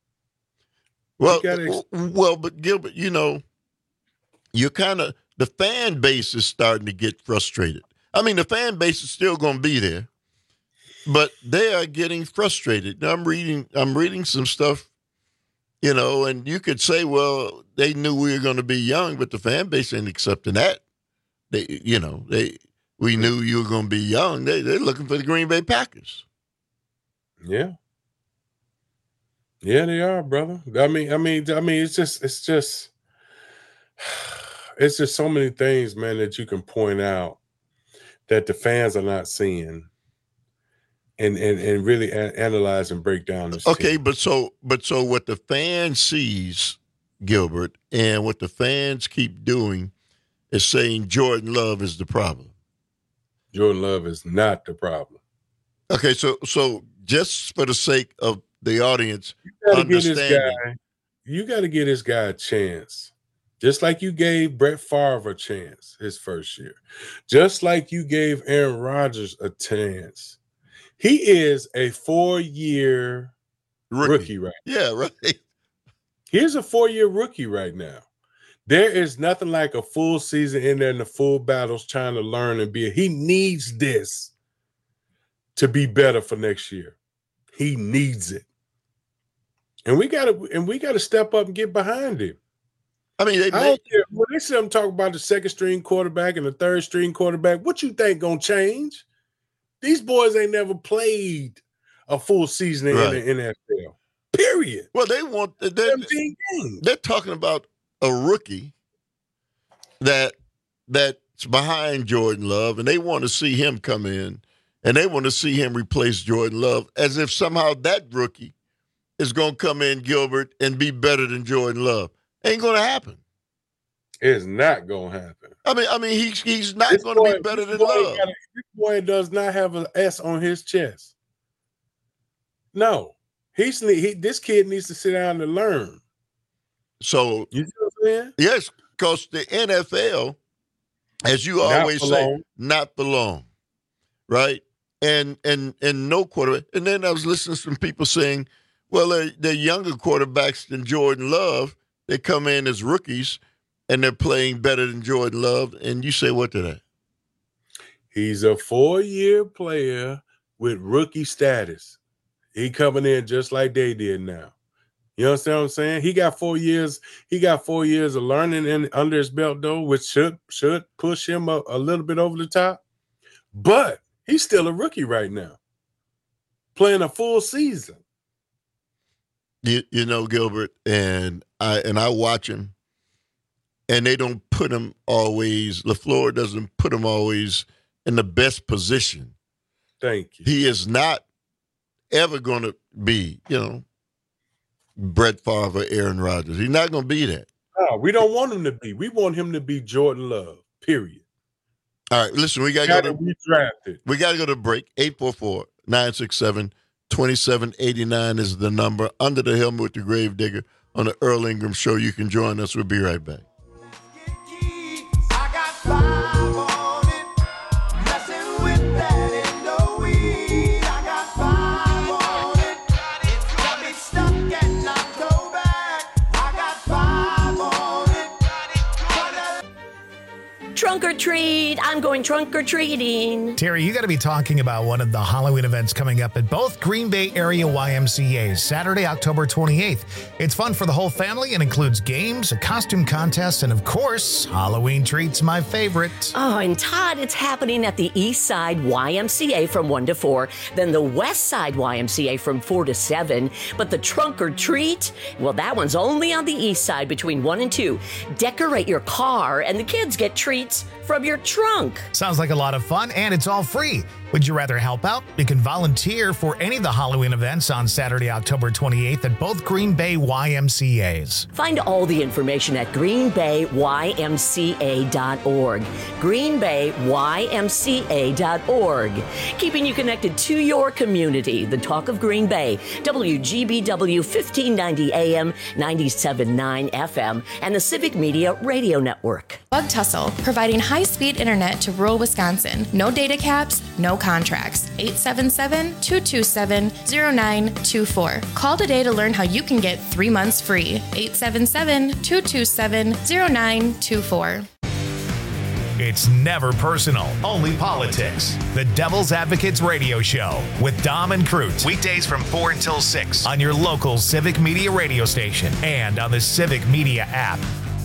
Well, ex- well, but Gilbert, you know, you're kind of the fan base is starting to get frustrated. I mean, the fan base is still going to be there, but they are getting frustrated. Now, I'm reading, I'm reading some stuff, you know, and you could say, well, they knew we were going to be young, but the fan base ain't accepting that. They, you know, they we knew you were going to be young. They they're looking for the Green Bay Packers. Yeah. Yeah, they are, brother. I mean, I mean, I mean, it's just, it's just, it's just so many things, man, that you can point out that the fans are not seeing, and and and really a- analyze and break down this. Okay, team. but so but so what the fan sees, Gilbert, and what the fans keep doing is saying Jordan Love is the problem. Jordan Love is not the problem. Okay, so so just for the sake of the audience you gotta understanding, give this guy, you got to give this guy a chance. Just like you gave Brett Favre a chance his first year. Just like you gave Aaron Rodgers a chance. He is a four-year rookie, rookie right now. Yeah, right. He's a four-year rookie right now. There is nothing like a full season in there in the full battles trying to learn and be. He needs this to be better for next year. He needs it. And we gotta and we gotta step up and get behind him. I mean, they, I don't care. When they see them talk about the second string quarterback and the third string quarterback, what you think gonna change? These boys ain't never played a full season right. in the N F L. Period. Well, they want they're, they're talking about a rookie that that's behind Jordan Love, and they want to see him come in, and they want to see him replace Jordan Love, as if somehow that rookie is going to come in, Gilbert, and be better than Jordan Love. Ain't going to happen. It's not going to happen. I mean, I mean, he's he's not going to be better than Love. Gotta, this boy does not have an S on his chest. No, he's he. This kid needs to sit down and learn. So you see what I'm saying? Yes, because the N F L, as you not always say, long. not for long, right? And and and no quarterback. And then I was listening to some people saying, well, they're, they're younger quarterbacks than Jordan Love. They come in as rookies, and they're playing better than Jordan Love. And you say what to that? He's a four-year player with rookie status. He coming in just like they did now. You understand what I'm saying? He got four years. He got four years of learning in under his belt, though, which should should push him up a little bit over the top. But he's still a rookie right now, playing a full season. You, you know, Gilbert, and I and I watch him, and they don't put him always. LaFleur doesn't put him always in the best position. Thank you. He is not ever going to be, you know, Brett Favre or Aaron Rodgers. He's not going to be that. No, we don't want him to be. We want him to be Jordan Love, period. All right, listen, we got to go to redrafted. We got to go to break. eight four four, nine six seven, two seven eight nine is the number. Under the Helmet with the Gravedigger on the Earl Ingram Show. You can join us. We'll be right back. Trunk or treat. I'm going trunk or treating. Terry, you got to be talking about one of the Halloween events coming up at both Green Bay area Y M C As, Saturday, October twenty-eighth. It's fun for the whole family and includes games, a costume contest, and of course, Halloween treats, my favorite. Oh, and Todd, it's happening at the East Side Y M C A from one to four, then the West Side Y M C A from four to seven. But the trunk or treat, well, that one's only on the East Side between one and two. Decorate your car, and the kids get treats from your trunk. Sounds like a lot of fun, and it's all free. Would you rather help out? You can volunteer for any of the Halloween events on Saturday, October twenty-eighth at both Green Bay Y M C As. Find all the information at green bay y m c a dot org. green bay y m c a dot org. Keeping you connected to your community. The Talk of Green Bay, W G B W fifteen ninety A M, ninety-seven point nine F M, and the Civic Media Radio Network. Bug Tussle, providing high high-speed internet to rural Wisconsin. No data caps, no contracts. eight seven seven, two two seven, zero nine two four. Call today to learn how you can get three months free. eight seven seven, two two seven, zero nine two four. It's never personal, only politics. The Devil's Advocates Radio Show with Dom and Cruz. Weekdays from four until six on your local Civic Media radio station and on the Civic Media app.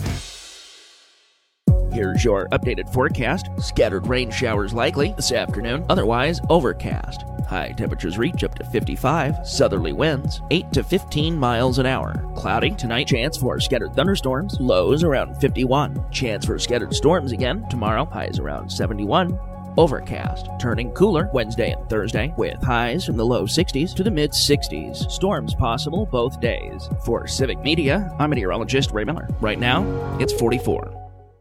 Here's your updated forecast. Scattered rain showers likely this afternoon, otherwise overcast. High temperatures reach up to fifty-five, southerly winds eight to fifteen miles an hour. Cloudy tonight, chance for scattered thunderstorms, lows around fifty-one. Chance for scattered storms again tomorrow, highs around seventy-one. Overcast, turning cooler Wednesday and Thursday with highs from the low sixties to the mid sixties. Storms possible both days. For Civic Media, I'm meteorologist Ray Miller. Right now, it's forty-four.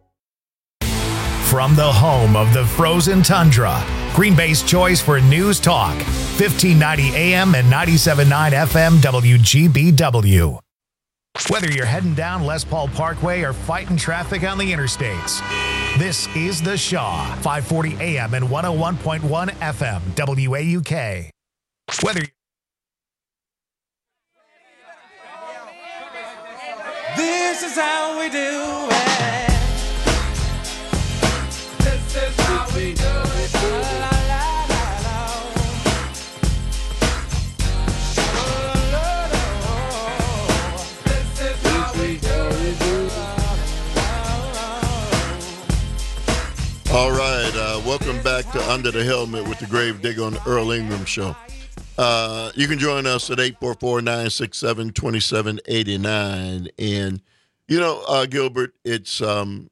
From the home of the frozen tundra, Green Bay's choice for news talk, fifteen ninety A M and ninety-seven point nine F M W G B W. Whether you're heading down Les Paul Parkway or fighting traffic on the interstates, this is The Shaw, five forty A M and one oh one point one F M W A U K. Whether you're This is how we do it. This is how we do it. La, la, la, la, la. La, la, la. This is how we do it. All right, uh, welcome back to Under the Helmet with the Grave Digger on the Earl Ingram Show. Uh, you can join us at eight four four, nine six seven, two seven eight nine. And, you know, uh, Gilbert, it's um,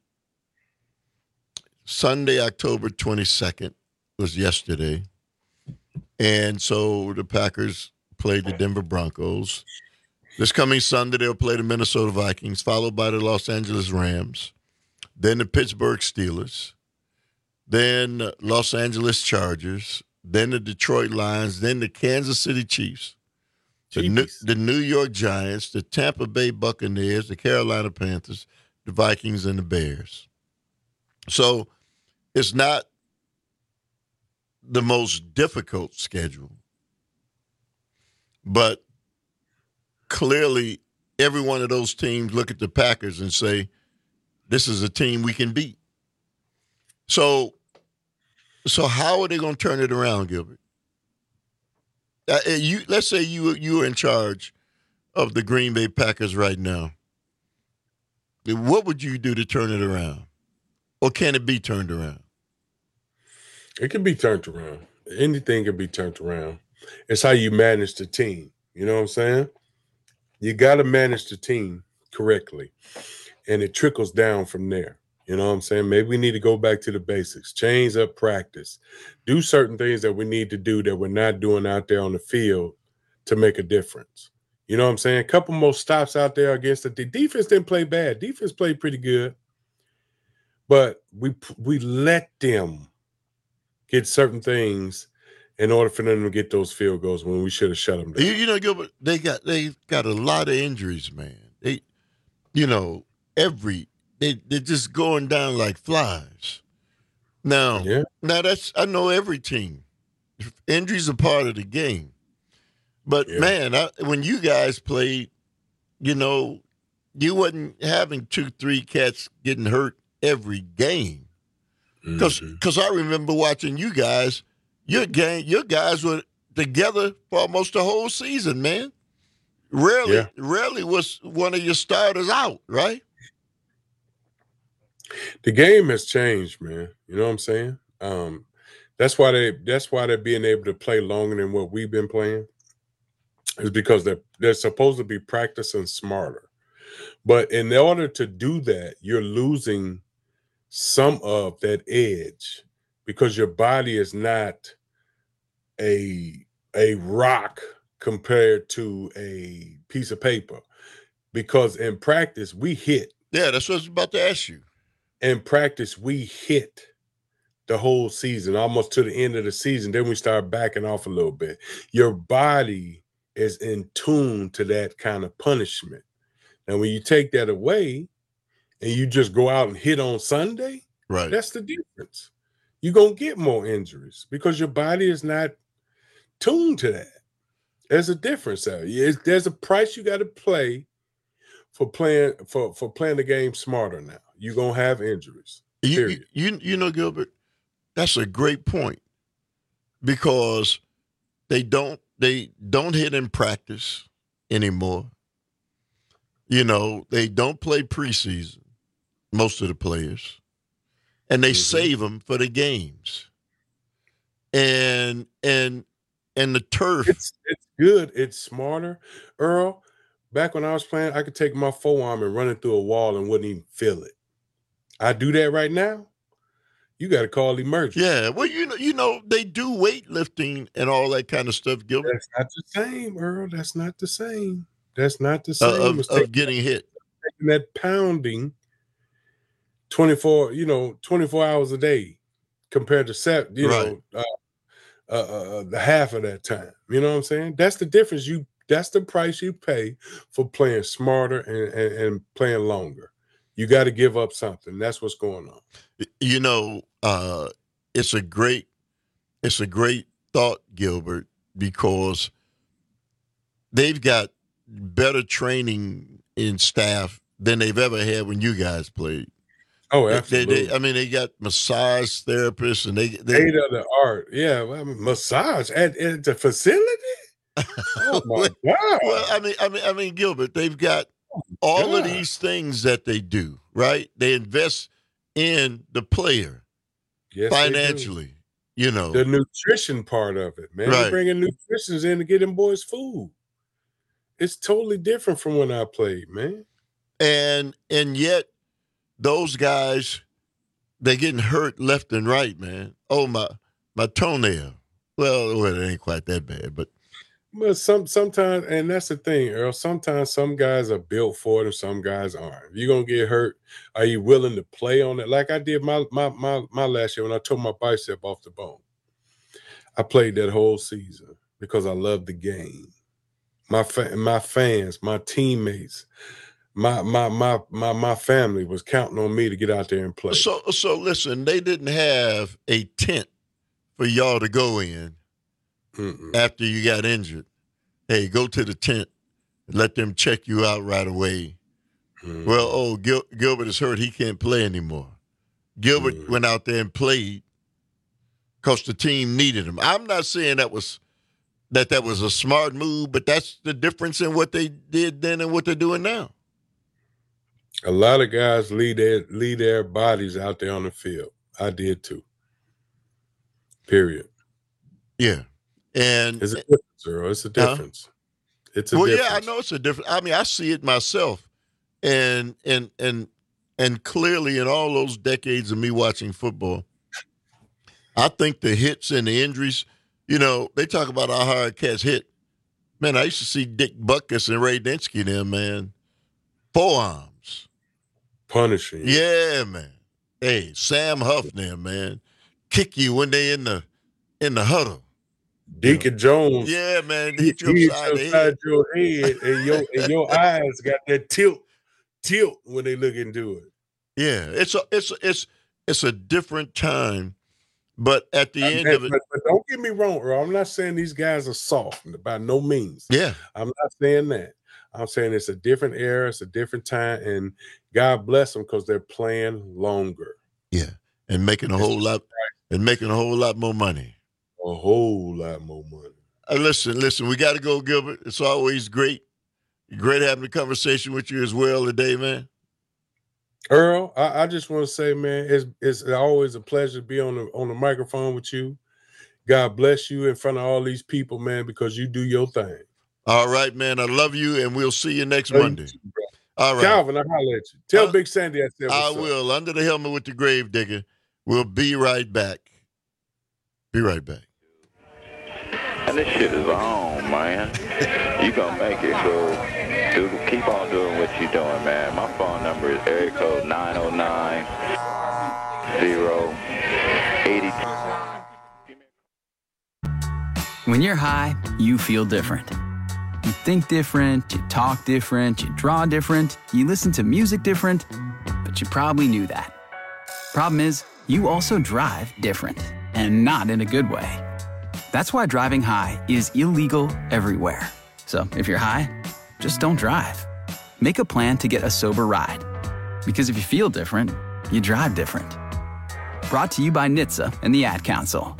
Sunday, October twenty-second was yesterday. And so the Packers played the Denver Broncos. This coming Sunday, they'll play the Minnesota Vikings, followed by the Los Angeles Rams, then the Pittsburgh Steelers, then Los Angeles Chargers, then the Detroit Lions, then the Kansas City Chiefs, the New, the New York Giants, the Tampa Bay Buccaneers, the Carolina Panthers, the Vikings, and the Bears. So it's not the most difficult schedule, but clearly every one of those teams look at the Packers and say, this is a team we can beat. So So how are they going to turn it around, Gilbert? Uh, you, let's say you you are in charge of the Green Bay Packers right now. What would you do to turn it around? Or can it be turned around? It can be turned around. Anything can be turned around. It's how you manage the team. You know what I'm saying? You got to manage the team correctly, and it trickles down from there. You know what I'm saying? Maybe we need to go back to the basics, change up practice, do certain things that we need to do that we're not doing out there on the field to make a difference. You know what I'm saying? A couple more stops out there against it. The defense didn't play bad. Defense played pretty good. But we we let them get certain things in order for them to get those field goals when we should have shut them down. You, you know, Gilbert, they got they got a lot of injuries, man. They, you know, every They, they're just going down like flies. Now, yeah. now that's I know every team. Injuries are part of the game. But, yeah. man, I, when you guys played, you know, you wasn't having two, three cats getting hurt every game. Because mm-hmm. I remember watching you guys, your game, your guys were together for almost the whole season, man. Rarely, yeah. rarely was one of your starters out, right? The game has changed, man. You know what I'm saying? Um, that's why they. That's why they're being able to play longer than what we've been playing. Is because they're they're supposed to be practicing smarter, but in order to do that, you're losing some of that edge because your body is not a a rock compared to a piece of paper. Because in practice, we hit. Yeah, that's what I was about to ask you. In practice, we hit the whole season, almost to the end of the season. Then we start backing off a little bit. Your body is in tune to that kind of punishment. And when you take that away and you just go out and hit on Sunday, Right. That's the difference. You're going to get more injuries because your body is not tuned to that. There's a difference there. There's a price you got to pay for playing for, for playing the game smarter now. You're going to have injuries. You, you, you, you know, Gilbert, that's a great point because they don't they don't hit in practice anymore. You know, they don't play preseason, most of the players, and they mm-hmm. save them for the games. And and and the turf. It's it's good. It's smarter. Earl, back when I was playing, I could take my forearm and run it through a wall and wouldn't even feel it. I do that right now. You got to call emergency. Yeah, well, you know, you know, they do weightlifting and all that kind of stuff, Gilbert. That's not the same, Earl. That's not the same. That's not the same. Uh, of, of taking, getting hit. Taking that pounding twenty-four, you know, twenty-four hours a day compared to seven, you right. know, uh, uh, uh, the half of that time. You know what I'm saying? That's the difference. You that's the price you pay for playing smarter and, and, and playing longer. You got to give up something. That's what's going on. You know, uh, it's a great, it's a great thought, Gilbert, because they've got better training in staff than they've ever had when you guys played. Oh, absolutely. They, they, I mean, they got massage therapists and they, they state of the art. Yeah, I mean, massage at, at the facility. Oh my God! Well, I mean, I mean, I mean, Gilbert, they've got all God. of these things that they do, right? They invest in the player yes, financially, you know. The nutrition part of it, man. Right. They're bringing nutritionists in to get them boys food. It's totally different from when I played, man. And and yet those guys, they're getting hurt left and right, man. Oh, my my toenail. Well, well, it ain't quite that bad, but But some sometimes, and that's the thing, Earl, sometimes some guys are built for it and some guys aren't. If you're gonna get hurt, are you willing to play on it? Like I did my my my my last year when I tore my bicep off the bone. I played that whole season because I loved the game. My fa- my fans, my teammates, my my my my my family was counting on me to get out there and play. So so listen, they didn't have a tent for y'all to go in. Mm-mm. After you got injured. Hey, go to the tent and let them check you out right away. Mm. Well, oh, Gil- Gilbert is hurt. He can't play anymore. Gilbert mm. went out there and played because the team needed him. I'm not saying that was that that was a smart move, but that's the difference in what they did then and what they're doing now. A lot of guys leave their, leave their bodies out there on the field. I did too. Period. Yeah. And it's a difference, Earl. It's a difference. Huh? It's a well, difference. yeah, I know it's a difference. I mean, I see it myself, and and and and clearly in all those decades of me watching football, I think the hits and the injuries. You know, they talk about how hard cats hit. Man, I used to see Dick Butkus and Ray Dinsky there, man. Forearms, punishing. Yeah, man. Hey, Sam Huff there, man. Kick you when they in the in the huddle. Deacon Jones, yeah, man, he hit you upside, upside your head, and your and your eyes got that tilt, tilt when they look into it. Yeah, it's a it's a, it's it's a different time, but at the I end mean, of it, but, but don't get me wrong, Earl. I'm not saying these guys are soft by no means. Yeah, I'm not saying that. I'm saying it's a different era, it's a different time, and God bless them because they're playing longer. Yeah, and making a it's whole lot right. and making a whole lot more money. A whole lot more money. Uh, listen, listen, we got to go, Gilbert. It's always great. Great having a conversation with you as well today, man. Earl, I, I just want to say, man, it's it's always a pleasure to be on the on the microphone with you. God bless you in front of all these people, man, because you do your thing. All right, man. I love you, and we'll see you next love Monday. You too, all right. Calvin, I'll holler at you. Tell uh, Big Sandy I said what's I up. will. Under the helmet with the grave digger. We'll be right back. Be right back. And this shit is on, man. You gonna make it, so do, keep on doing what you're doing, man. My phone number is area code nine oh nine, oh eight two. When you're high, you feel different. You think different, you talk different, you draw different, you listen to music different, but you probably knew that. Problem is, you also drive different, and not in a good way. That's why driving high is illegal everywhere. So if you're high, just don't drive. Make a plan to get a sober ride. Because if you feel different, you drive different. Brought to you by N H T S A and the Ad Council.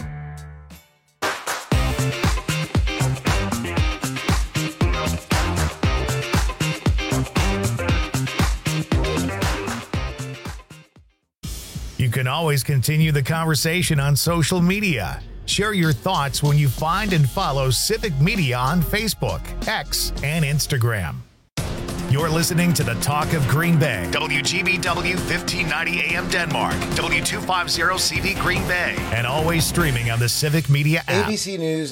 You can always continue the conversation on social media. Share your thoughts when you find and follow Civic Media on Facebook, X, and Instagram. You're listening to the Talk of Green Bay. W G B W fifteen ninety A M Denmark. W two fifty C V Green Bay. And always streaming on the Civic Media app. A B C News